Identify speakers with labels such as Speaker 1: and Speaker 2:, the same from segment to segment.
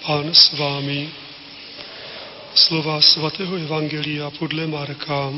Speaker 1: Pán s vámi. Slova svatého evangelia podle Marka.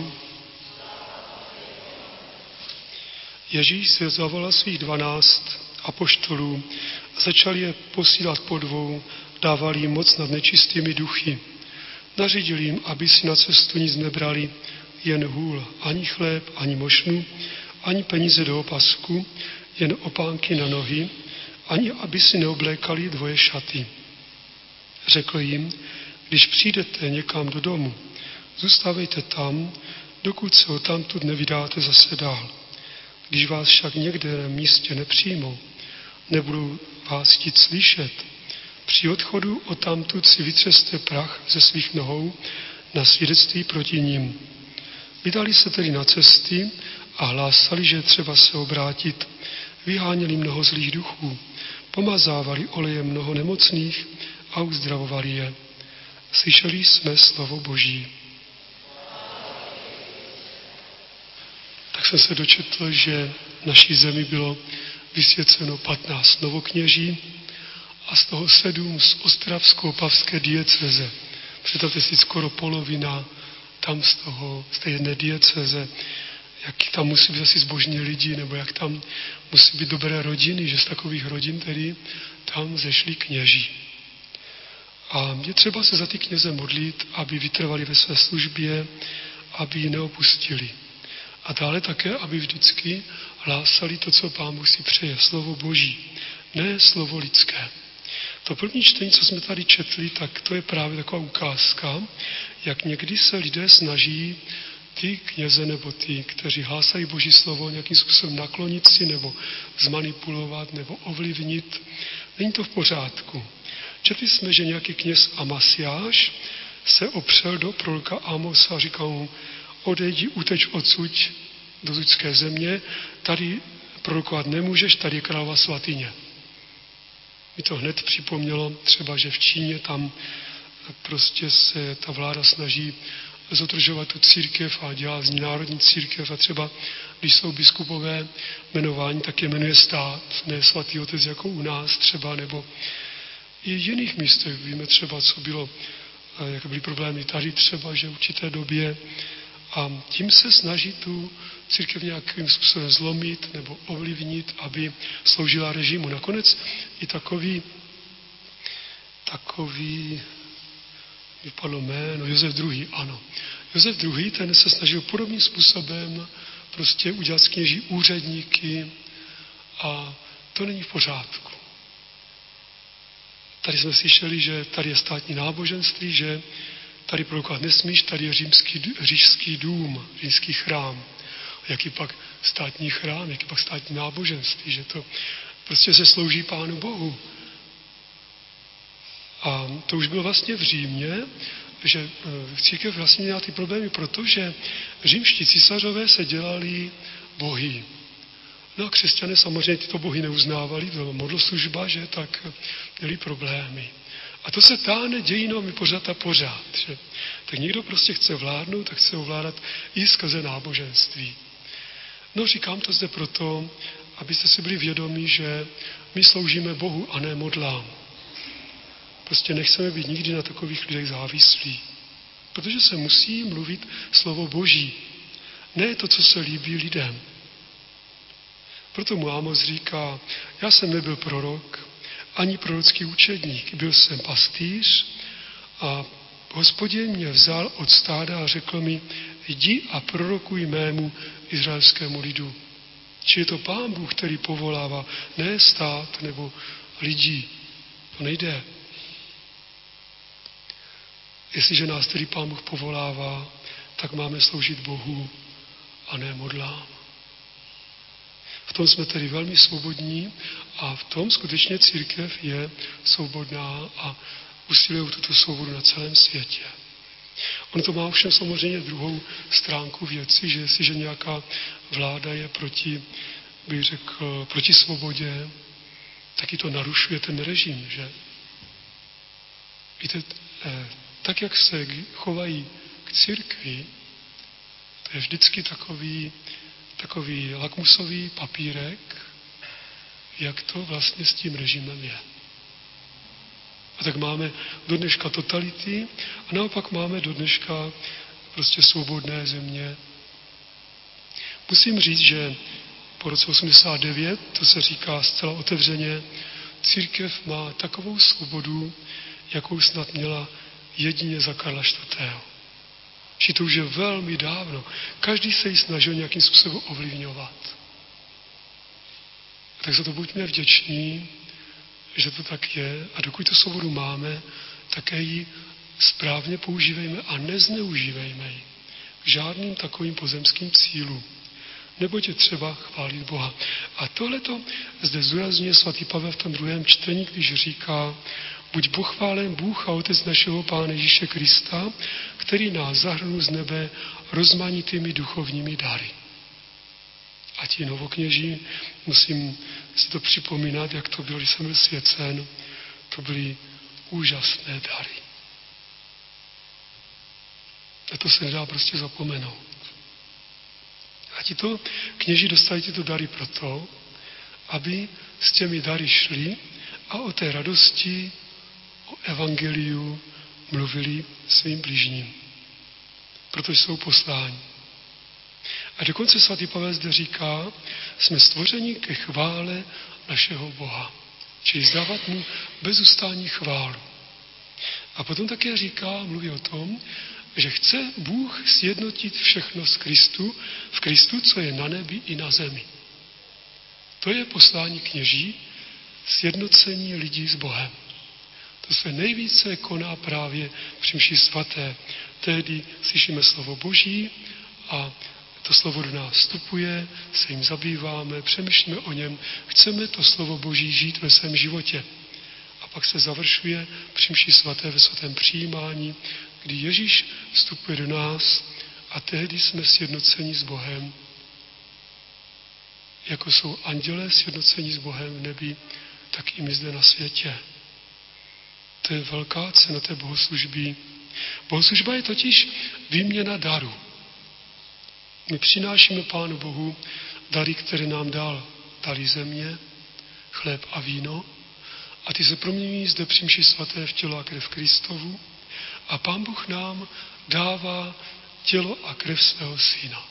Speaker 1: Ježíš se zavolal svých 12 apoštolů a začal je posílat po dvou, dával jim moc nad nečistými duchy. Nařídil jim, aby si na cestu nic nebrali, jen hůl, ani chléb, ani mošnu, ani peníze do opasku, jen opánky na nohy, ani aby si neoblékali dvoje šaty. Řekl jim, když přijdete někam do domu, zůstávejte tam, dokud se odtamtud nevydáte zase dál. Když vás však někde na místě nepřijmou, nebudou vás chtít slyšet, při odchodu odtamtud si vytřeste prach ze svých nohou na svědectví proti nim. Vydali se tedy na cesty a hlásali, že třeba se obrátit. Vyháněli mnoho zlých duchů, pomazávali olejem mnoho nemocných a uzdravovali je. Slyšeli jsme slovo Boží. Tak jsem se dočetl, že v naší zemi bylo vysvěceno 15 novokněží a z toho 7 z ostravsko-opavské diecéze. Představte si, skoro polovina tam z té jedné diecéze, jak tam musí být asi zbožní lidi, nebo jak tam musí být dobré rodiny, že z takových rodin tedy tam zešli kněží. A je třeba se za ty kněze modlit, aby vytrvali ve své službě, aby ji neopustili. A dále také, aby vždycky hlásali to, co Pán Bůh si přeje, slovo Boží, ne slovo lidské. To první čtení, co jsme tady četli, tak to je právě taková ukázka, jak někdy se lidé snaží ty kněze nebo ty, kteří hlásají Boží slovo, nějakým způsobem naklonit si nebo zmanipulovat nebo ovlivnit. Není to v pořádku. Četli jsme, že nějaký kněz Amasiáš se opřel do proroka Amosa a říkal mu, odejdi, uteč odsuť do lidské země, tady prorokovat nemůžeš, tady je králová svatyně. Mi to hned připomnělo třeba, že v Číně tam prostě se ta vláda snaží zotržovat tu církev a dělá z ní národní církev a třeba, když jsou biskupové jmenování, tak je jmenuje stát, ne svatý otec jako u nás třeba, nebo i v jiných místech. Víme třeba, co bylo, jak byly problémy tady třeba, že v určité době a tím se snaží tu církev nějakým způsobem zlomit nebo ovlivnit, aby sloužila režimu. Nakonec i takový vypadlo jméno, Josef II. Ano. Josef II. Ten se snažil podobným způsobem prostě udělat z kněží úředníky a to není v pořádku. Tady jsme slyšeli, že tady je státní náboženství, že tady prorokovat nesmíš, tady je říšský dům, římský chrám. Jaký pak státní chrám, jaký pak státní náboženství, že to prostě se slouží Pánu Bohu. A to už bylo vlastně v Římě, že církev vlastně měla ty problémy, protože římští císařové se dělali bohy. No a křesťané samozřejmě tyto bohy neuznávali, to byla modloslužba, že tak měli problémy. A to se táhne dějinami pořád a pořád. Že? Tak někdo prostě chce vládnout, tak chce ovládat i skrze náboženství. No říkám to zde proto, abyste si byli vědomí, že my sloužíme Bohu a ne modlám. Prostě nechceme být nikdy na takových lidech závislí. Protože se musí mluvit slovo Boží. Ne to, co se líbí lidem. Proto mu Amos říká, já jsem nebyl prorok, ani prorocký učedník. Byl jsem pastýř a Hospodin mě vzal od stáda a řekl mi, jdi a prorokuj mému izraelskému lidu. Či je to Pán Bůh, který povolává, ne stát nebo lidí. To nejde. Jestliže nás tedy Pán Bůh povolává, tak máme sloužit Bohu a ne modlám. V tom jsme tedy velmi svobodní a v tom skutečně církev je svobodná a usiluje tuto svobodu na celém světě. On to má ovšem samozřejmě druhou stránku věci, že jestliže nějaká vláda je proti svobodě, tak i to narušuje ten režim, že? Víte, tak, jak se chovají k církvi, to je vždycky takový lakmusový papírek, jak to vlastně s tím režimem je. A tak máme do dneška totality a naopak máme do dneška prostě svobodné země. Musím říct, že po roce 89, to se říká zcela otevřeně, církev má takovou svobodu, jakou snad měla jedině za Karla IV. Že to už je velmi dávno. Každý se ji snažil nějakým způsobem ovlivňovat. Tak za to buďme vděční, že to tak je a dokud tu svobodu máme, také ji správně používejme a nezneužívejme ji k žádným takovým pozemským cílům. Neboť je třeba chválit Boha. A tohleto zde zdůrazňuje svatý Pavel v tom druhém čtení, když říká: buď pochválen Bůh a Otec našeho Pána Ježíše Krista, který nás zahrnul z nebe rozmanitými duchovními dary. A ti novokněží, musím si to připomínat, jak to bylo, když jsem byl svěcen, to byly úžasné dary. A to se nedá prostě zapomenout. A tito kněží dostali tyto dary proto, aby s těmi dary šli a o té radosti, o evangeliu mluvili svým blížním. Protože jsou posláni. A dokonce svatý Pavel zde říká, jsme stvořeni ke chvále našeho Boha. Čili zdávat mu bez ustání chválu. A potom také říká, mluví o tom, že chce Bůh sjednotit všechno v Kristu, co je na nebi i na zemi. To je poslání kněží, sjednocení lidí s Bohem. To se nejvíce koná právě při mši svaté. Tehdy slyšíme slovo Boží a to slovo do nás vstupuje, se jim zabýváme, přemýšlíme o něm, chceme to slovo Boží žít ve svém životě. A pak se završuje při mši svaté ve svatém přijímání, kdy Ježíš vstupuje do nás a tehdy jsme sjednoceni s Bohem. Jako jsou andělé sjednoceni s Bohem v nebi, tak i my zde na světě. To je velká cena té bohoslužby. Bohoslužba je totiž výměna daru. My přinášíme Pánu Bohu dary, které nám dali země, chléb a víno, a ty se proměňují zde při mši svaté v tělo a krev Kristovu a Pán Bůh nám dává tělo a krev svého syna.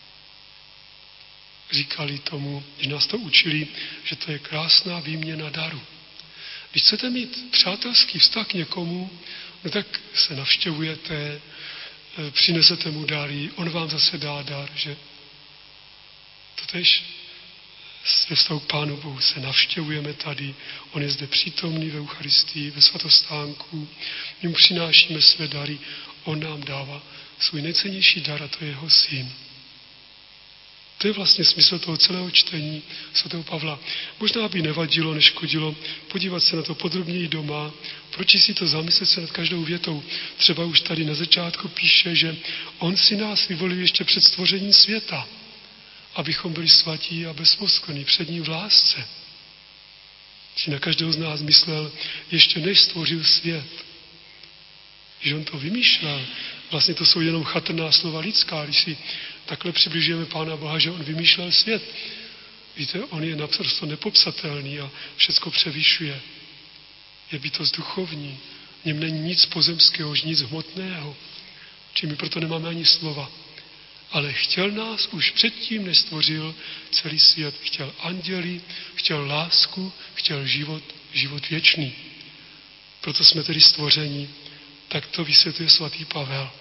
Speaker 1: Říkali tomu, když nás to učili, že to je krásná výměna daru. Když chcete mít přátelský vztah k někomu, no tak se navštěvujete, přinesete mu dary, on vám zase dá dar, že? Totež ve vztahu k Pánu Bohu se navštěvujeme tady, on je zde přítomný ve Eucharistii, ve svatostánku, my mu přinášíme své dary, on nám dává svůj nejcennější dar a to je jeho syn. To je vlastně smysl toho celého čtení svatého Pavla. Možná by nevadilo, neškodilo podívat se na to podrobněji doma, proč si to zamyslet se nad každou větou. Třeba už tady na začátku píše, že on si nás vyvolil ještě před stvořením světa, abychom byli svatí a bezposkvrnní před ním v lásce. Že na každého z nás myslel ještě než stvořil svět. Že on to vymýšlel. Vlastně to jsou jenom chatrná slova lidská, když si takhle přibližujeme Pána Boha, že on vymýšlel svět. Víte, on je naprosto nepopsatelný a všecko převyšuje. Je bytost duchovní. V něm není nic pozemského, nic hmotného. Či my proto nemáme ani slova. Ale chtěl nás už předtím, než stvořil celý svět. Chtěl anděli, chtěl lásku, chtěl život věčný. Proto jsme tedy stvoření. Tak to vysvětluje svatý Pavel.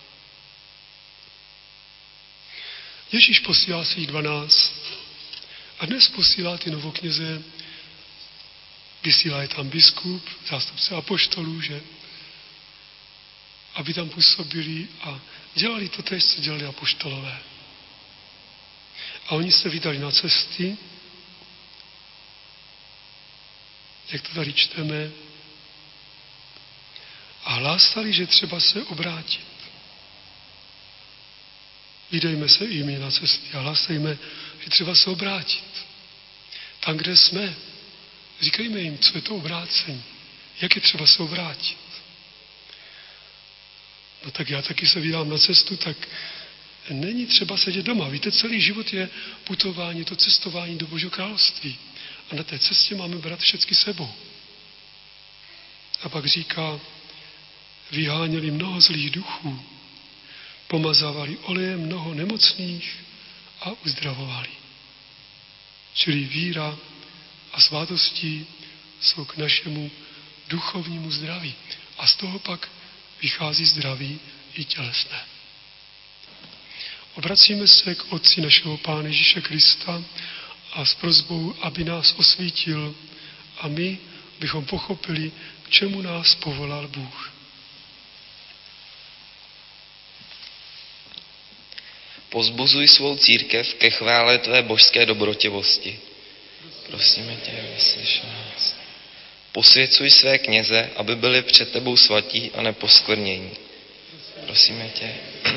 Speaker 1: Ježíš posílá svých 12 a dnes posílá ty novokněze, vysílá je tam biskup, zástupce apoštolů, že? Aby tam působili a dělali to též, co dělali apoštolové. A oni se vydali na cesty, jak to tady čteme, a hlásali, že třeba se obrátit. Vydejme se i my na cesty a hlásejme, že třeba se obrátit. Tam, kde jsme, říkejme jim, co je to obrácení. Jak je třeba se obrátit. No tak já taky se vydám na cestu, tak není třeba sedět doma. Víte, celý život je putování, to cestování do Božího království. A na té cestě máme brát všechny sebou. A pak říká, vyháněli mnoho zlých duchů, pomazávali olejem mnoho nemocných a uzdravovali. Čili víra a svátostí jsou k našemu duchovnímu zdraví. A z toho pak vychází zdraví i tělesné. Obracíme se k Otci našeho Pána Ježíše Krista a s prosbou, aby nás osvítil a my bychom pochopili, k čemu nás povolal Bůh.
Speaker 2: Pozbuzuj svou církev ke chvále tvé božské dobrotivosti. Prosíme tě, vyslyš nás. Posvěcuj své kněze, aby byli před tebou svatí a neposkvrnění. Prosíme tě.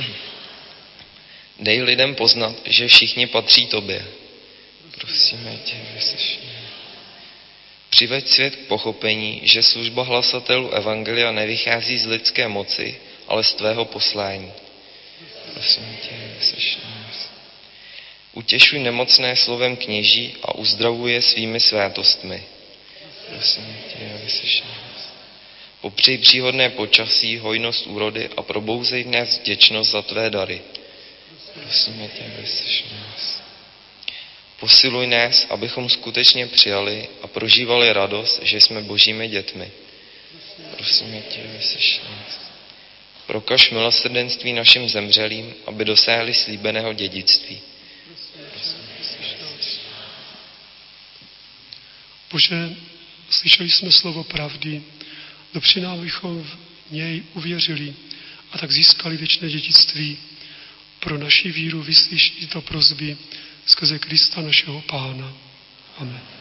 Speaker 2: Dej lidem poznat, že všichni patří tobě. Prosíme tě, vyslyš nás. Přiveď svět k pochopení, že služba hlasatelů evangelia nevychází z lidské moci, ale z tvého poslání. Prosím tě, vyslyš nás. Utěšuj nemocné slovem kněží a uzdravuj je svými svátostmi. Prosím tě, vyslyš nás. Popřij příhodné počasí, hojnost úrody a probouzej v nás vděčnost za tvé dary. Prosím tě, vyslyš nás. Posiluj nás, abychom skutečně přijali a prožívali radost, že jsme božími dětmi. Prosím tě, vyslyš nás. Prokaž milosrdenství našim zemřelým, aby dosáhli slíbeného dědictví.
Speaker 1: Bože, slyšeli jsme slovo pravdy, dopři nám, abychom v něj uvěřili a tak získali věčné dědictví. Pro naši víru vyslyš tyto prosby skrze Krista našeho Pána. Amen.